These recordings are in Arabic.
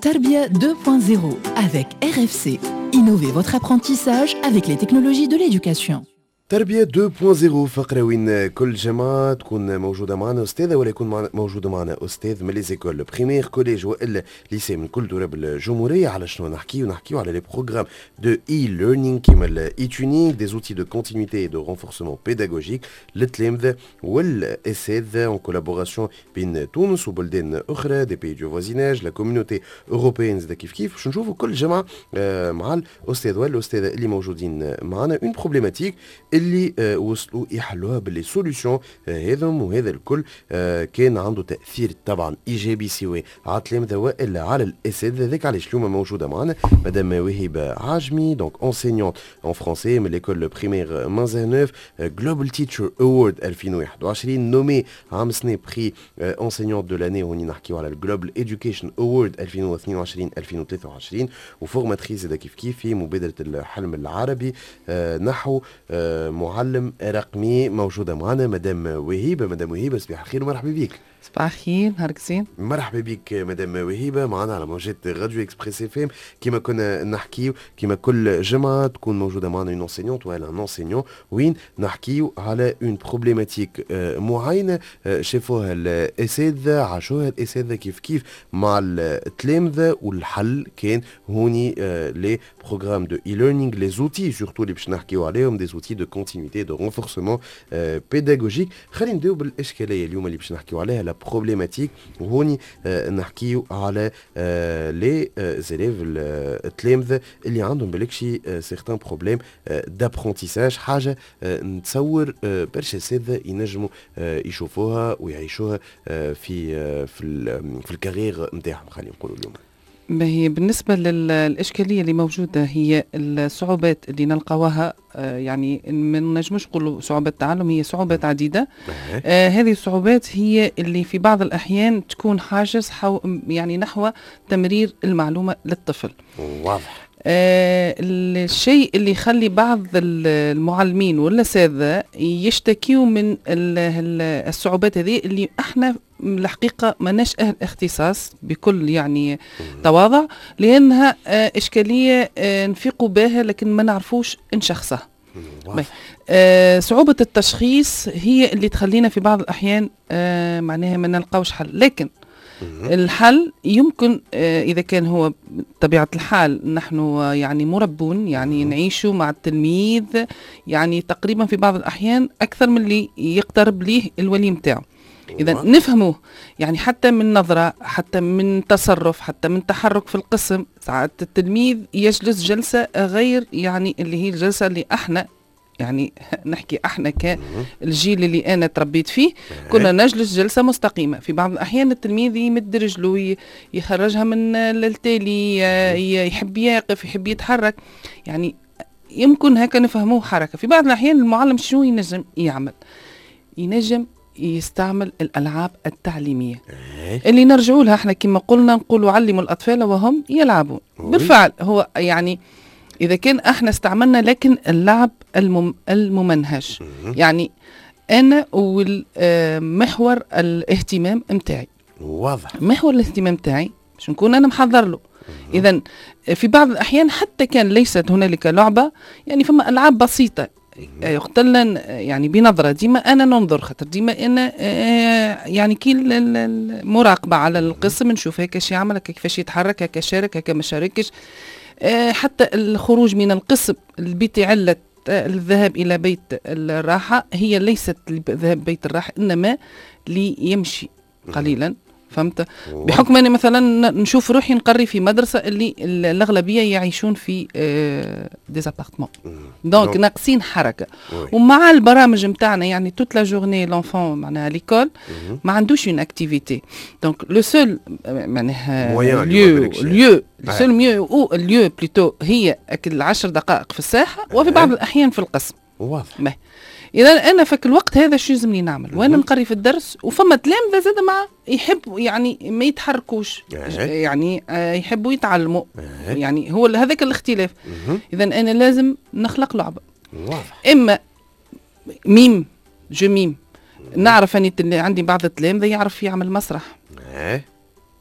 Tarbia 2.0 avec RFC. Innovez votre apprentissage avec les technologies de l'éducation. تربية 2.0 فقرة وين كل جماعة تكون موجودة معنا أستاذة ولا يكون موجودة معنا أستاذ من ليزيكول بريمير كوليج وإلا ليسي من كل دورة بالجمهورية على شنو نحكيو على لي بروغرام دو e-learning كيما e-tuning des outils de continuité et de renforcement pédagogique للتلامذة والأساتذة en collaboration بين تونس وبلدان أخرى des pays du voisinage la communauté européenne زاد كيف باش نشوفوا كل جماعة مع الأستاذ والأستاذة اللي موجودين معنا une problématique اللي وصلوا يحلوها باللي سوليوشن هذم وهذا الكل كان عنده تاثير طبعا ايجابي سواء على التلامذه والا على الاساتذه. ذاك علاش اليوم موجوده معنا مدام وهيبه عاجمي دونك انسينيونت ان فرونسي من ليكول بريمير مازانوف جلوبال تيتشر اوورد 2021 نومي عام سنه بري انسينيونت دو لاني هوني نحكيو على الجلوبال ايديوكيشن اوورد 2022 2023 وفورماتريز هذا كيف في مبادره الحلم العربي نحو معلم رقمي. موجودة معنا مدام وهيبة صباح الخير ومرحبا بك. صباح الخير نهارك زين. مرحبا بك مدام وهيبة معنا على موجات راديو اكسبريس اف ام. كيما كنا نحكيو كيما كل جمعة تكون موجودة معنا اون انسينيونت ولا ان انسينيون وين نحكيو على اون بروبليماتيك معينة شافوها الاساتذة عاشوها الاساتذة كيف مع التلامذة والحل كان هوني لي بروغرام دو اي ليرنينغ لي زوتي سورتو اللي باش نحكيو عليهم دي زوتي دو كونتينيتي دو رونفورسمون بيداغوجيك. خلينا نبداو بالاشكالية اليوم اللي باش نحكيو عليها بروبليماتيك وهوني نحكيو على لي زيليف التلامذة اللي عندهم بالكشي سيغتان بروبليم دابرونتيساج حاجة نتصور برشا اساتذة ينجموا يشوفوها ويعيشوها في الكارير نتاعهم خلينا نقولوا اليوم. هي بالنسبة للإشكالية اللي موجودة هي الصعوبات اللي نلقاوها يعني ما نجمش نقولوا صعوبات تعلم هي صعوبات عديدة. هذه الصعوبات هي اللي في بعض الأحيان تكون حاجز يعني نحو تمرير المعلومة للطفل. واضح. الشيء اللي يخلي بعض المعلمين والأساتذة يشتكيوا من الصعوبات هذه اللي احنا الحقيقة ما ناش أهل اختصاص بكل يعني تواضع لأنها إشكالية نفيقوا بها لكن ما نعرفوش نشخصها. صعوبة التشخيص هي اللي تخلينا في بعض الأحيان معناها ما نلقاوش حل. لكن الحل يمكن إذا كان هو طبيعة الحال نحن يعني مربون يعني نعيشوا مع التلميذ يعني تقريبا في بعض الأحيان أكثر من اللي يقترب ليه الولي متاعه. إذا نفهموه يعني حتى من نظرة حتى من تصرف حتى من تحرك في القسم. ساعات التلميذ يجلس جلسة غير يعني اللي هي الجلسة اللي احنا يعني نحكي احنا كالجيل اللي انا تربيت فيه كنا نجلس جلسة مستقيمة. في بعض الأحيان التلميذ يمد رجله يخرجها من التالي يحب يقف يحب يتحرك يعني يمكن هكا نفهموه حركة. في بعض الأحيان المعلم شنو ينجم يعمل؟ ينجم يستعمل الألعاب التعليمية اللي نرجعوا لها احنا كما قلنا نقولوا علموا الأطفال وهم يلعبون. بالفعل هو يعني إذا كان احنا استعملنا لكن اللعب الممنهج يعني أنا والمحور الاهتمام متاعي واضح. محور الاهتمام متاعي باش نكون أنا محضر له. إذن في بعض الأحيان حتى كان ليست هنالك لعبة يعني فما ألعاب بسيطة يقتلن يعني بنظرة ديما أنا ننظر خاطر ديما أنا يعني كي المراقبة على القسم نشوف هكا شي يعمل هكا كيفاش يتحرك هكا شارك هكا ما شاركش. حتى الخروج من القسم البيت علة الذهاب إلى بيت الراحة هي ليست الذهاب بيت الراحة إنما ليمشي قليلا. فهمت؟ بحكم أني مثلا نشوف روحي نقري في مدرسة اللي الأغلبية يعيشون في ديزابارتمون دونك ناقصين حركة. ومع البرامج متاعنا يعني توت لا جورني لونفون معناها ليكول ما عندوش اون اكتيفيتي دونك لو سول معناها ليو سول ميو او ليو بلوتو هي اكل 10 دقائق في الساحة وفي بعض الأحيان في القسم. واضح. إذا أنا فك الوقت هذا شو يلزمني نعمل؟ وأنا نقري في الدرس وفما تلامذة زاد مع يحبوا يعني ما يتحركوش يعني يحبوا يتعلموا يعني هو هذاك الاختلاف. إذا أنا لازم نخلق لعبة. إما ميم جو ميم نعرف أني عندي بعض التلامذة يعرف يعمل مسرح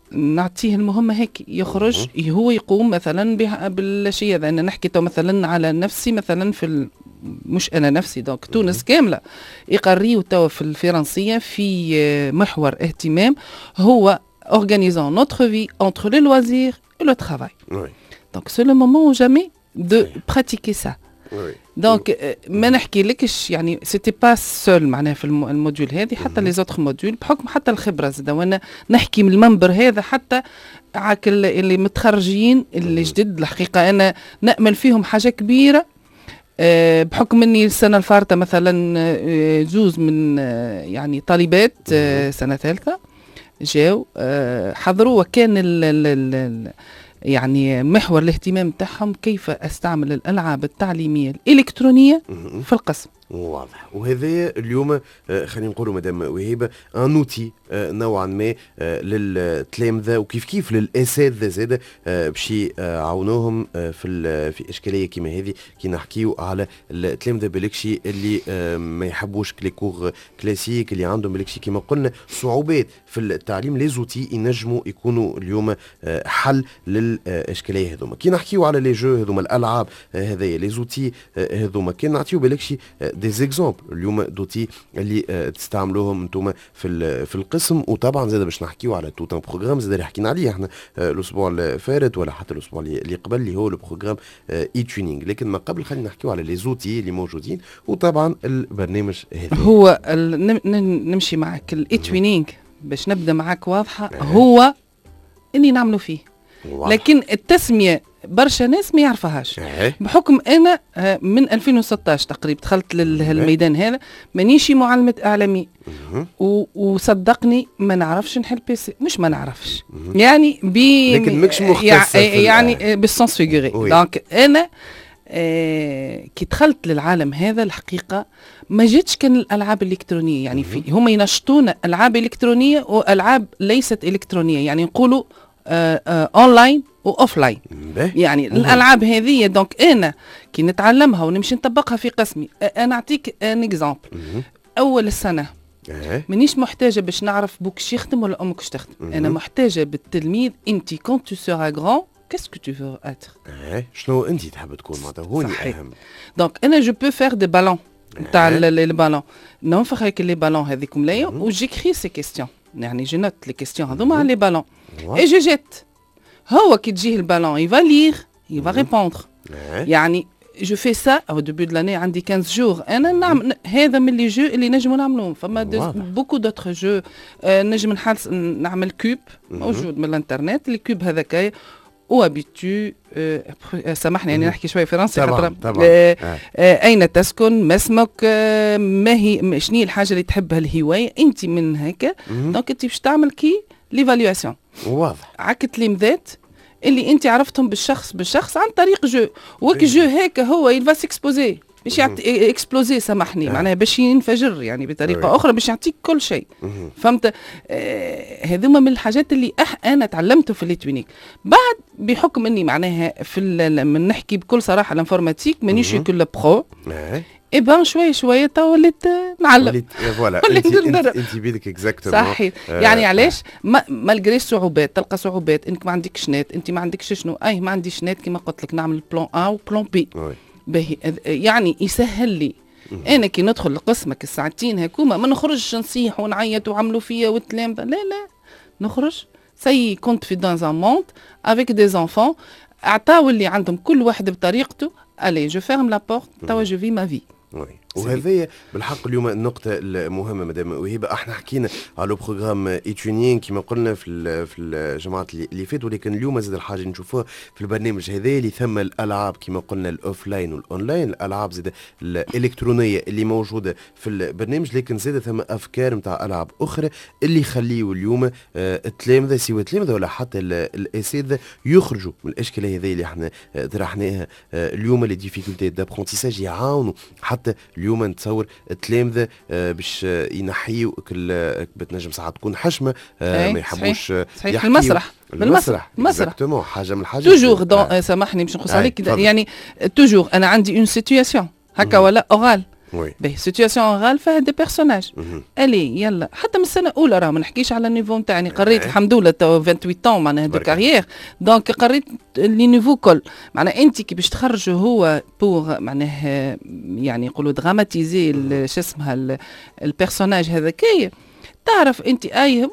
نعطيه المهمة هيك يخرج هو يقوم مثلا بالشيء هذا. أنا نحكي تو مثلا على نفسي مثلا مش أنا نفسي دونك تونس كاملة يقريوا توا في الفرنسية في محور اهتمام هو organisant notre vie entre le loisir et le travail. Donc c'est le moment ou jamais de pratiquer ça. دونك ما نحكي لكش يعني سيتي با سول معناها في الموديول هذه حتى لي زوتر موديول بحكم حتى الخبره زاده. وانا نحكي من المنبر هذا حتى عاك اللي متخرجين اللي جدد الحقيقه انا نامل فيهم حاجه كبيره بحكم اني السنه الفارطه مثلا زوز من يعني طالبات سنه ثالثه جاو حضروا وكان يعني محور الاهتمام تاعهم كيف استعمل الالعاب التعليميه الالكترونيه في القسم. واضح. وهذا اليوم خلينا نقولوا مدام وهيبه ان اوتي نوعا ما للتلامذه وكيف كيف للاساتذه زاده باش يعاونوهم في اشكاليه كيما هذه كي نحكيو على التلامذه بالكشي اللي ما يحبوش لي كور كلاسيك اللي عندهم بالكشي كيما قلنا صعوبات في التعليم. لي زوتي ينجموا يكونوا اليوم حل للاشكاليه هذوما. كي نحكيو على لي جو هذوما الالعاب هذيا لي زوتي هذوما كي نعطيو بالكشي دي زيكزامبل اليوم دوتي اللي تستعملوهم انتم في القسم. وطبعا زاد باش نحكيو على توت ان بروغرام زاد اللي حكينا عليه احنا الاسبوع الفارط ولا حتى الاسبوع اللي قبل اللي هو البروغرام اي تيونينغ. لكن ما قبل خلينا نحكيو على لي زوتي اللي موجودين وطبعا البرنامج هذا هو نمشي معك الاي تيونينغ باش نبدا معك واضحه هو اني نعملوا فيه لكن التسميه برشا ناس ما يعرفهاش بحكم انا من 2016 تقريبا دخلت للميدان هذا مانيش معلمه اعلامي وصدقني ما نعرفش نحل بيسي مش ما نعرفش يعني لكن مش مختص يعني بالسونس فيغوري. دونك انا كي دخلت للعالم هذا الحقيقه ما جيتش كان الالعاب الالكترونيه يعني في هم ينشطون العاب الكترونيه والعاب ليست الكترونيه يعني نقولوا اونلاين واوفلاين يعني الالعاب هذه. دونك انا كي نتعلمها ونمشي نطبقها في قسمي انا نعطيك ان اكزامبل. اول السنه مانيش محتاجه باش نعرف بوك شي يخدم ولا امك شي تخدم. انا محتاجه بالتلميذ انت كونت تو سيرا غران كاسكو تو فو اتر شنو انت تحب تكون معناتها هوني اهم. دونك انا جو بو فير دي بالون تاع البالون ننفخ هيك لي بالون هذيكم ليا وجيكري سي كيستيون يعني جو نوت لي كيستيون هذوما على لي بالون اي جو جيت. هو كي تجيه البالون يفا ليغ يفا ريبوندر يعني جو في سا او ديبي دو لاني عندي 15 جور انا نعمل هذا من لي جو اللي نجموا نعملوهم. فما بوكو دوتر جو نجم نعمل كوب موجود من الانترنت الكوب هذاك وابيتو سامحني يعني نحكي شويه فرنسي خاطر اين تسكن ما اسمك ما هي شنو الحاجه اللي تحبها الهوايه انت من هكا. دونك انت باش تعمل كي ليفالواسيون واضح عك تلمذات اللي انت عرفتهم بالشخص عن طريق جو وك جو هيك هو يلفا سيكسبوزي باش يعطي اكسبلوزي سامحني معناها باش ينفجر يعني بطريقه اخرى باش يعطيك كل شيء. فهمت هذوما من الحاجات اللي انا تعلمته في التوينيك. بعد بحكم اني معناها من نحكي بكل صراحه الانفورماتيك مانيش كل برو اي بان شويه تو وليت نعلم فوالا انت بيدك اكزاكتومون صحيح يعني علاش مالغري الصعوبات تلقى صعوبات انك ما عندكش نت انت ما عندكش شنو ما عنديش نت كما قلت لك نعمل بلان ا وبلان بي باهي يعني يسهل لي انا كي ندخل لقسمك الساعتين هكوما ما نخرجش نصيح ونعيط وعملوا فيا والكلام لا نخرج سي كنت في دان ان موند افيك دي زانفون عطاو اللي عندهم كل واحد بطريقته الي جو فيرم لا بورت توا جو في ما في. وهذه بالحق اليوم النقطة المهمة مدام وهيبة. احنا حكينا على بروغرام ايتونين كما قلنا في الجماعات اللي فاتوا لكن اليوم زاد الحاجة نشوفوها في البرنامج هذا اللي ثم الالعاب كما قلنا الاوفلاين والاونلاين الالعاب زاد الالكترونية اللي موجودة في البرنامج لكن زاد ثم افكار نتاع العاب اخرى اللي يخليوا اليوم التلامذة سواء التلامذة ولا حتى الاساتذة يخرجوا من الاشكالية هذه اللي احنا طرحناها اليوم لي ديفيكولتي دابرونتيساج يعاونوا حتى اليوم نتصور التلامذة باش ينحيوا بتنجم ساعات تكون حشمة ما يحبوش صحيح المسرح اكزاكتومون حاجة من الحاجات توجور سامحني باش نقص عليك يعني توجور انا عندي اون سيتوياسيون هكا ولا اورال باهي سيتياسيون اورال فيها دي بيرسوناج الي يلا حتى من السنه الاولى راه ما نحكيش على النيفو نتاعي قريت الحمد لله 28 طون معناها دو كارير دونك قريت لي نيفو كل معناها انت كي باش تخرجوا هو بور معناها يعني يقولوا دراماتيزي شو اسمها البيرسوناج هذاكية تعرف انت اي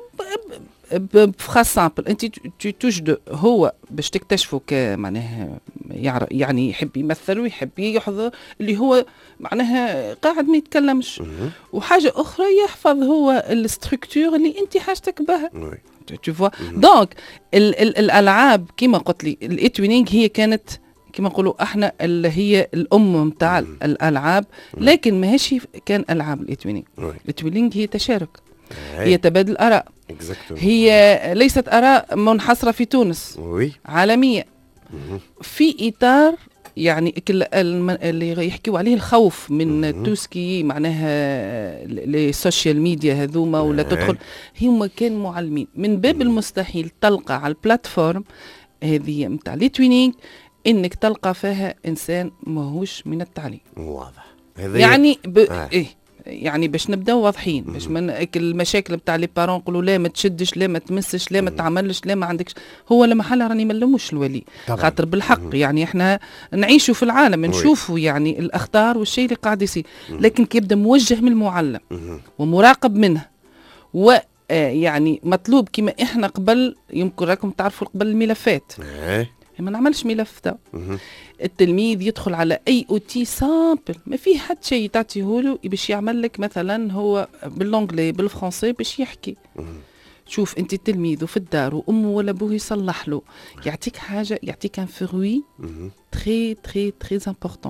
بفراس سامبل انت توجد هو باش تكتشفوا معناها يعني يحب يمثل ويحب يحضر اللي هو معناها قاعد ما يتكلمش وحاجه اخرى يحفظ هو الستركتور اللي انت حاجتك بها تو فوا دونك الالعاب كما قلت لي الاتوينينغ هي كانت كما نقولوا احنا اللي هي الام نتاع الالعاب لكن ماهيش كان العاب الاتوينينغ الاتوينينغ هي تشارك هي تبادل اراء هي ليست اراء منحصره في تونس عالميه في اطار يعني اللي يحكيوا عليه الخوف من توسكي معناها لي سوشيال ميديا هذوما ولا تدخل هما كان معلمين من باب المستحيل تلقى على البلاتفورم هذه نتاع التوينينغ انك تلقى فيها انسان ماهوش من التعليم واضح يعني يعني باش نبداو واضحين باش من المشاكل نتاع لي بارون نقولوا لا ما تشدش لا ما تمسش لا ما تعملش لا ما عندكش هو لما حل راني ما نلومش الولي خاطر بالحق يعني احنا نعيشوا في العالم نشوفوا يعني الاخطار والشيء اللي قاعد يصير لكن كي يبدا موجه من المعلم ومراقب منه و يعني مطلوب كما احنا قبل يمكن راكم تعرفوا قبل الملفات ما نعملش ملف ده التلميذ يدخل على اي اوتي سامبل ما فيه حد شيء تعطيه له باش يعمل لك مثلا هو باللونجلي بالفرنسي باش يحكي شوف انت التلميذ وفي الدار وامه ولا ابوه يصلح له يعطيك حاجه يعطيك ان فروي تري تري تري امبورطون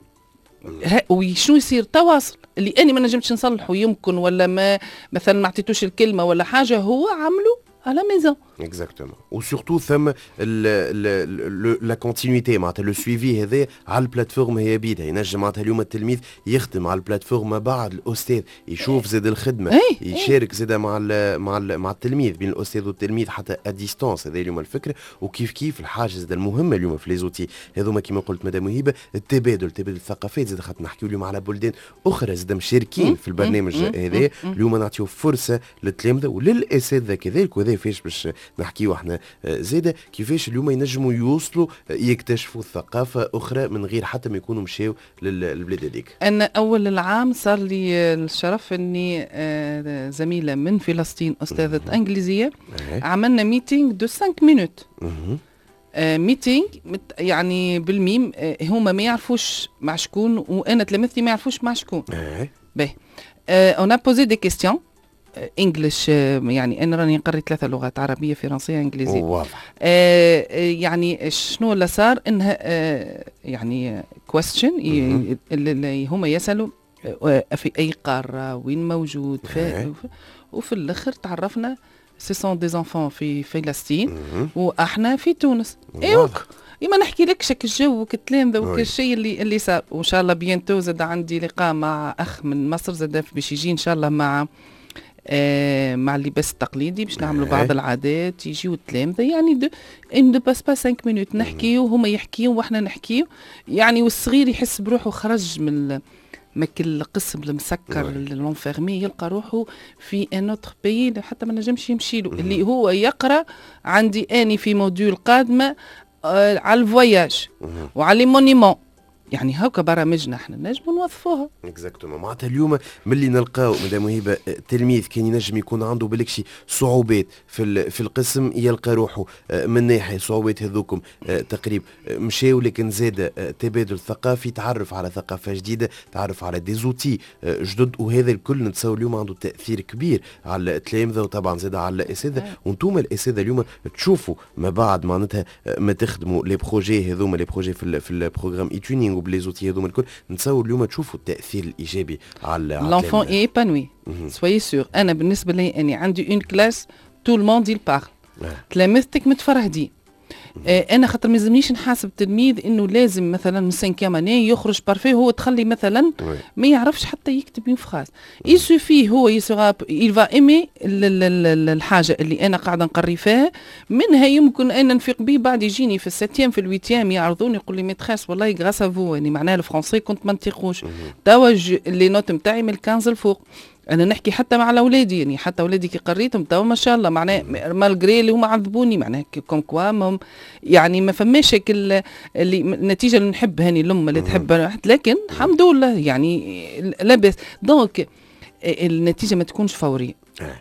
وشنو يصير تواصل اللي اني ما نجمتش نصلحه يمكن ولا ما مثلا ما عطيتوش الكلمه ولا حاجه هو عمله à la maison. Exactement. Ou surtout ثم la continuité معناتها لو سويفي هذا على البلاتفورم هي بيدها ينجم معناتها اليوم التلميذ يخدم على البلاتفورم ما بعد الاستاذ يشوف زاد الخدمه يشارك زاد مع التلميذ بين الاستاذ والتلميذ حتى اديستانس هذا اليوم الفكره وكيف كيف الحاجز المهمه اليوم في ليزوتي هذوما كما قلت مدام وهيبه تبادل الثقافات زاد خاطر نحكيو اليوم على بلدان اخرى زاد مشاركين في البرنامج هذا اليوم نعطيو فرصه للتلامذه وللاساتذه كذلك وهذا فاش باش نحكيو احنا زاده كيفاش اليوم ينجموا يوصلوا يكتشفوا ثقافه اخرى من غير حتى ما يكونوا مشاو للبلاد هذيك. انا اول العام صار لي الشرف اني زميله من فلسطين استاذه انجليزيه عملنا ميتينغ دو 5 مينوت ميتينغ يعني بالميم هما ما يعرفوش مع شكون وانا تلامذتي ما يعرفوش مع شكون. باهي اون ا بوزي دي كيستيون انجلش يعني انا راني نقري 3 لغات عربيه فرنسيه انجليزيه واضح يعني شنو اللي صار انها يعني كويستشن اللي هما يسالوا في اي قاره وين موجود وفي الاخر تعرفنا سي سون دي زانفون في فلسطين واحنا في تونس ايوك ما نحكي لكش الجو والتلامذه وكل شيء اللي صار وان شاء الله بينتو زاد عندي لقاء مع اخ من مصر زاد باش يجي ان شاء الله مع اللباس التقليدي باش نعملوا بعض العادات يجيو التلامذه يعني دو باس با 5 مينوت نحكيو وهما يحكيو واحنا نحكيو يعني والصغير يحس بروحه خرج من كل قسم المسكر لونفيرمي يلقى روحه في ان اوتر بيي حتى ما نجمش يمشي له اللي هو يقرا عندي اني في موديول قادمه على الفواياج وعلى لي مونيمون يعني هاكا برامجنا احنا نجموا نوظفوها. اكزاكتومون معناتها اليوم ملي نلقاو مدام وهيبه تلميذ كان ينجم يكون عنده بالكشي صعوبات في القسم يلقى روحه من ناحيه صعوبات هذوكم تقريب مشاو لكن زاد تبادل ثقافي تعرف على ثقافه جديده تعرف على ديزوتي جدد وهذا الكل نتصور اليوم عنده تاثير كبير على التلامذه وطبعا زاد على الاساتذه وانتم الاساتذه اليوم تشوفوا ما بعد معناتها ما تخدموا لي بروجي هذوما لي بروجي في البروغرام ايتونينغ وبليزوتي هذوما الكل نتصور اليوم تشوفوا التاثير الايجابي على لونفون اي ايبانوي سوي سور انا بالنسبه لي اني عندي اون كلاس تو الموند يل بارل تلامذتك متفرهدين انا خاطر ما يلزمنيش نحاسب التلميذ انه لازم مثلا من 5 اني يخرج بارفي، هو تخلي مثلا ما يعرفش حتى يكتب فراز، يسوفي هو يلفا ايمي الحاجه اللي انا قاعده نقري فيها، منها يمكن انا نفيق به بعد يجيني في الساتيام في الويتيام يعرضوني يقول لي ميتريس والله غراس فو، يعني معناها الفرنسي كنت ما نطيقوش، توا لي نوت نتاعي من 15 الفوق. انا نحكي حتى مع الاولاد، يعني حتى اولادي كي قريتهم توا ما شاء الله، معناه مالغري اللي هما عذبوني، معناه كوم كوا يعني ما فماش اللي النتيجه اللي نحب هاني الام اللي تحب، لكن الحمد لله يعني لاباس. دونك النتيجه ما تكونش فوريه،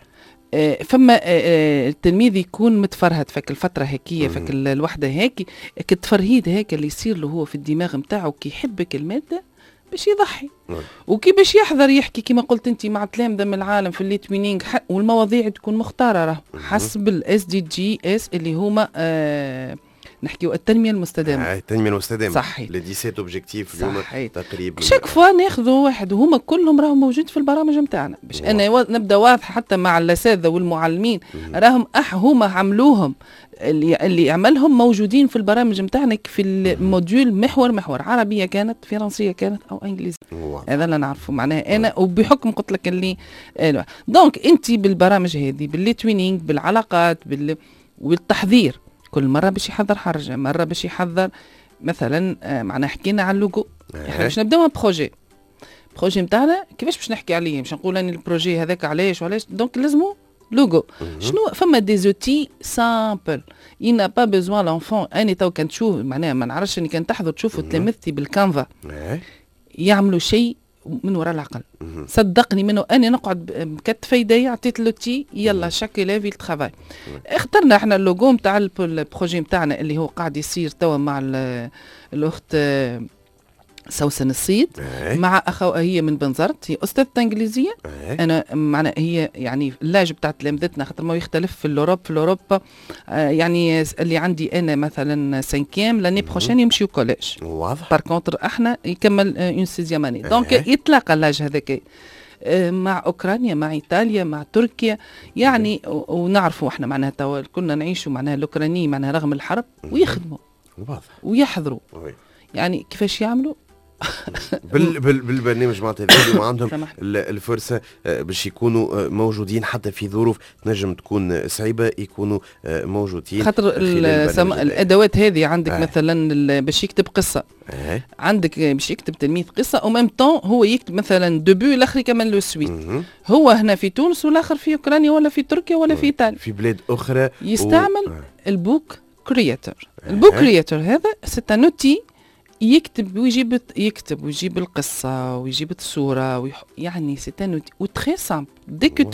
فما التلميذ يكون متفرهد فك الفتره هكيه، فك الوحده هيك التفرهيد هيك اللي يصير له هو في الدماغ نتاعو كي يحبك الماده باش يضحي وكي باش يحضر يحكي كما قلت انت مع تلامذه من العالم في الليتوينينغ، والمواضيع تكون مختاره حسب الاس دي جي اس اللي هما نحكيو التنميه المستدامه. التنميه المستدامه صحيح، لي 17 اوبجيكتيف اليوم تقريبا شاك فوا ناخذوا واحد وهما كلهم راهم موجود في البرامج نتاعنا باش انا نبدا واضحه حتى مع الاساتذه والمعلمين راهم هما عملوهم اللي عملهم موجودين في البرامج نتاعنا في الموديول محور عربيه كانت، فرنسيه كانت او انجليزيه، هذا اللي نعرفه معناها انا وبحكم قلت لك اللي دونك انت بالبرامج هذه بالليتوينينغ بالعلاقات والتحضير كل مرة باش يحضر حرجة، مرة باش يحضر مثلا معنا حكينا على اللوجو، احنا باش نبداو بروجي نتاعنا كيفاش باش نحكي عليه، باش نقول اني البروجي هذاك علاش وعلاش، دونك لازمو لوجو. شنو فما دي زوتي سامبل il n'a pas besoin l'enfant. انا تو كان تشوف معناها ما نعرفش اني كان تحضر تشوفوا تلامذتي بالكانفا يعملوا شيء من وراء العقل، صدقني منه انا نقعد بكتفي يدي عطيت لوتي يلا شاكي لافي الترافاي. اخترنا احنا اللوجو نتاع البروجي نتاعنا اللي هو قاعد يصير توا مع الاخت سوسن الصيد مع هي من بنزرت، هي استاذه انجليزيه. انا معنا هي يعني اللاج بتاع تلامذتنا خاطر ما يختلف في اوروبا يعني اللي عندي انا مثلا 5 لاني بروشين يمشيو كوليج، واضح. بار كونتر احنا يكمل اون سيزيام اني، دونك يتلاقى اللاج هذاك مع اوكرانيا مع ايطاليا مع تركيا يعني ونعرفوا احنا معناها توا كنا نعيشوا معناها الاوكرانيين معناها رغم الحرب ويخدموا ويحضروا يعني كيفاش يعملوا بالبرنامج معناتها اليوم عندهم الفرصه باش يكونوا موجودين حتى في ظروف تنجم تكون صعيبه، يكونوا موجودين خاطر الادوات هذه عندك مثلا باش يكتب قصه عندك باش يكتب تلميذ قصه او ميم طون هو يكتب مثلا دبو الاخر كمان لو سويت، هو هنا في تونس والاخر في اوكرانيا ولا في تركيا ولا في ايطاليا في بلاد اخرى يستعمل البوك كرياتور. البوك كرياتور هذا سي ان اوتي يكتب ويجيب القصة ويجيب الصورة يعني سيتان وتري سامبل ديك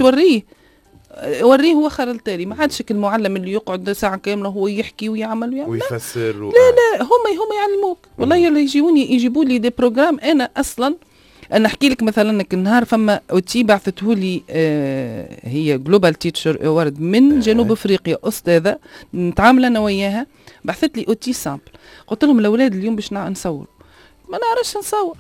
وريه هو خير التالي، ما عادش المعلم اللي يقعد ساعة كاملة هو يحكي ويعمل ويفسر لا هم يعلموك والله اللي يجيبوا لي دي بروجرام. انا اصلا انا احكي لك مثلا النهار فما اوتي بعثته لي هي جلوبال تيتشر اوورد من جنوب افريقيا، استاذه نتعامل انا وياها، بعثت لي اوتي سامبل. قلت لهم الاولاد اليوم باش نصور، ما نعرفش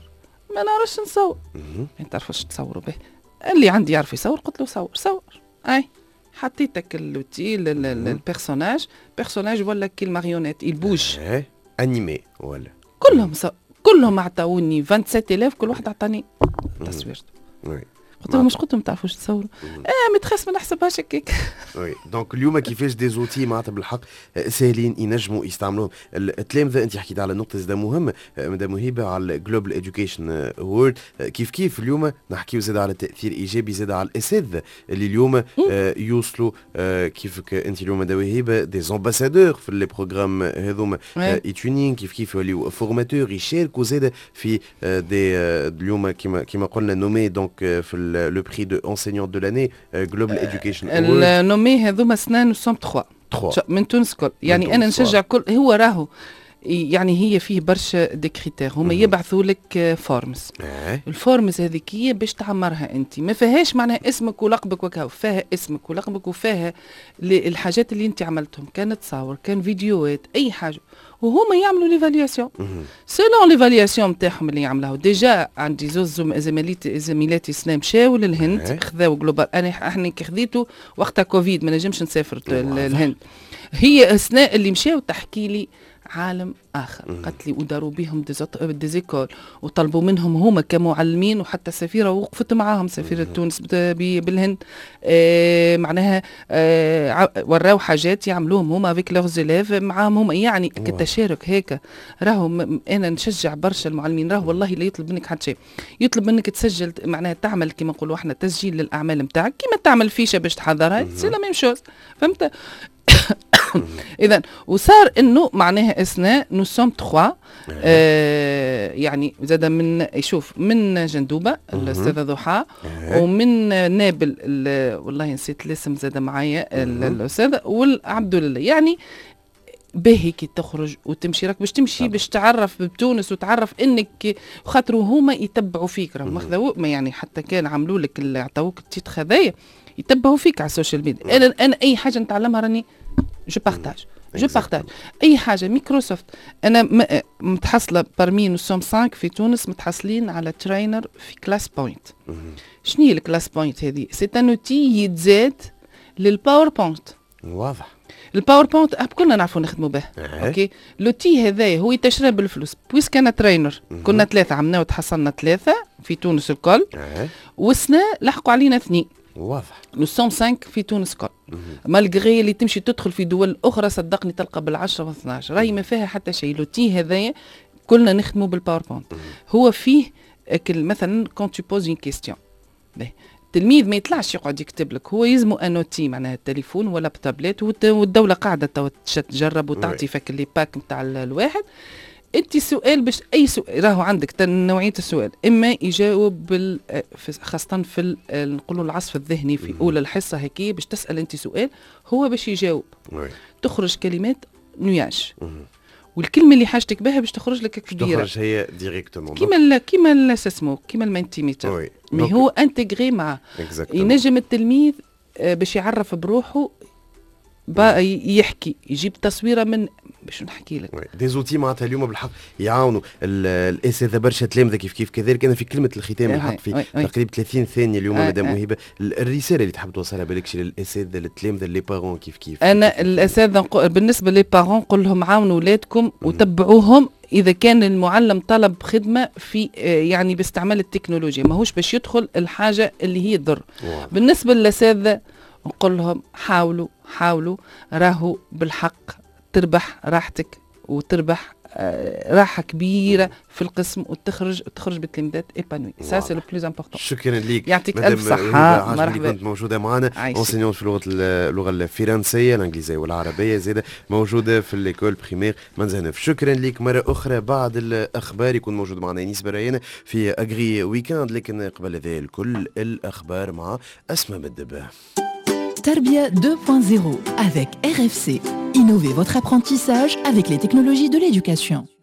نصور انت تعرفش تصوروا به، اللي عندي يعرف يصور قلت له صور اي حطيتك اللوتي البيرسوناج ولا كي الماريونيت يبوج انيمي ولا كلهم عطاوني 27000 كل واحد عطاني تصويرته. قلت لهم مش قلت لهم تعرفوش تصوروا متخاس ما نحسبهاش هكاك. وي دونك اليوم كيفاش دي زوتي معناتها بالحق ساهلين ينجموا يستعملوهم التلامذه. انت حكيت على نقطه زاده مهمه مدام هبه على جلوبال اديوكيشن وورد، كيف اليوم نحكيو زاد على تاثير ايجابي زاد على الاساتذه اللي اليوم يوصلوا كيفك انت اليوم مدام هبه دي زامباسادور في لي بروغرام هذوما ايتونين كيف يوليو فورماتور يشاركوا زاد في دي اليوم كما قلنا نومي دونك في le prix de enseignant de l'année Global Education Award. النومي هذوما سنان وسوم 3 من تونس كل يعني انا نشجع كل هو راهو يعني هي فيه برشا دي كريتير، هما يبعثوا لك فورمز. الفورمز هذيك هي باش تعمرها انت، ما فيهاش معناها اسمك ولقبك وكاو، فيها اسمك ولقبك وفيها الحاجات اللي انت عملتهم، كان تصاور كان فيديوهات اي حاجه، وهما يعملوا ليفالياسيون سيلون ليفالياسيون نتاعهم اللي يعملوها. ديجا عندي زوز زميلاتي سنة مشاو للهند، خذاو جلوبال. احنا كي خذيته وقتها كوفيد ما نجمش نسافر الهند. هي سنة اللي مشاو تحكي لي عالم اخر، قالت لي وداروا بهم ديزيكول وطلبوا منهم هما كمعلمين، وحتى السفيره وقفت معاهم سفيره تونس بالهند، معناها وراو حاجات يعملوهم هما فيك لوغ زيليف معاهم هما، يعني كتشارك هيك. راهو انا نشجع برشا المعلمين، راهو والله لا يطلب منك حتى شيء، يطلب منك تسجل معناها تعمل كما نقولوا احنا تسجيل للاعمال نتاعك، كيما تعمل فيشه باش تحضرها، سي لا ميم شوز، فهمت؟ اذا وصار انه معناها اثناء نو سوم 3 يعني زاد من يشوف من جندوبه الاستاذه ضحى، ومن نابل والله نسيت الاسم زاد معايا الاستاذ، والعبد لله. يعني باهي كي تخرج وتمشي راك باش تمشي باش تعرف بتونس وتعرف انك خاطر هما يتبعوا فيك، راهم ماخذوا يعني حتى كان عملوا لك اللي عطاوك التيت خذايا يتبعوا فيك على السوشيال ميديا. انا اي حاجه نتعلمها راني جو بارتاج اي حاجه. مايكروسوفت انا متحصله بارمي نو سوم 5 في تونس متحصلين على ترينر في كلاس بوينت. شنو هي الكلاس بوينت هذه؟ سي ان اوتي يتزاد للباوربوينت. واضح. الباوربوينت كلنا نعرفوا نخدموا به. اوكي لوتي هذا هو يتشرى بالفلوس. بويس كان ترينر كنا 3 عملنا وتحصلنا 3 في تونس الكل، وسنا لحقوا علينا 2. واضح. نو سوم 5 في تونس كل. مالغري اللي تمشي تدخل في دول اخرى صدقني تلقى بال10 و12 راهي ما فيها حتى شيء. لوتي هذايا كلنا نخدموا بالباوربوينت. هو فيه مثلا كون تو بوز اون كيستيون، التلميذ ما يطلعش يقعد يكتب لك، هو يلزمو انوتي معناها التليفون ولا بتابلت، والدوله قاعده تجرب وتعطي فك لي باك نتاع الواحد. انت سؤال باش اي سؤال راهو عندك نوعيه السؤال، اما يجاوب خاصه في نقولوا العصف الذهني في اولى الحصه هيك باش تسال انت سؤال هو باش يجاوب، تخرج كلمات نياج، والكلمه اللي حاجتك بها باش تخرج لك كبيره، تخرج هي ديريكتومون كيما اسمه كيما المانتيميتر، مي هو انتغري مع ينجم التلميذ باش يعرف بروحه يحكي يجيب تصويره من باش نحكي لك دي زوتي معناتها اليوم بالحق يعاونوا الاساتذه برشا تلامذه كيف كذلك. انا في كلمه الختام بالحق في تقريبا 30 ثانيه اليوم مدام وهبه، الرساله اللي تحب توصلها بالكش للاساتذه للتلامذه لي بارون كيف انا الاساتذه بالنسبه لي بارون نقول لهم عاونوا اولادكم وتبعوهم اذا كان المعلم طلب خدمه في يعني باستعمال التكنولوجيا، ماهوش باش يدخل الحاجه اللي هي تضر. بالنسبه للاساتذه نقول لهم حاولوا راهو بالحق تربح راحتك وتربح راحه كبيره في القسم وتخرج بالتلميذات ايبانوي. سا سي لو بلوز امبورطون. شكرا لك، يعطيك الف صحه. مرحبا. كنت موجوده معنا انسينيون في اللغه الفرنسيه الانجليزيه والعربيه، زاده موجوده في ليكول بريمير منزهنف. شكرا لك مره اخرى. بعد الاخبار يكون موجود معنا انيس بريان في اغري ويكاند، لكن قبل ذلك الكل الاخبار مع اسماء مدبه. Tarbia 2.0 avec RFC. Innovez votre apprentissage avec les technologies de l'éducation.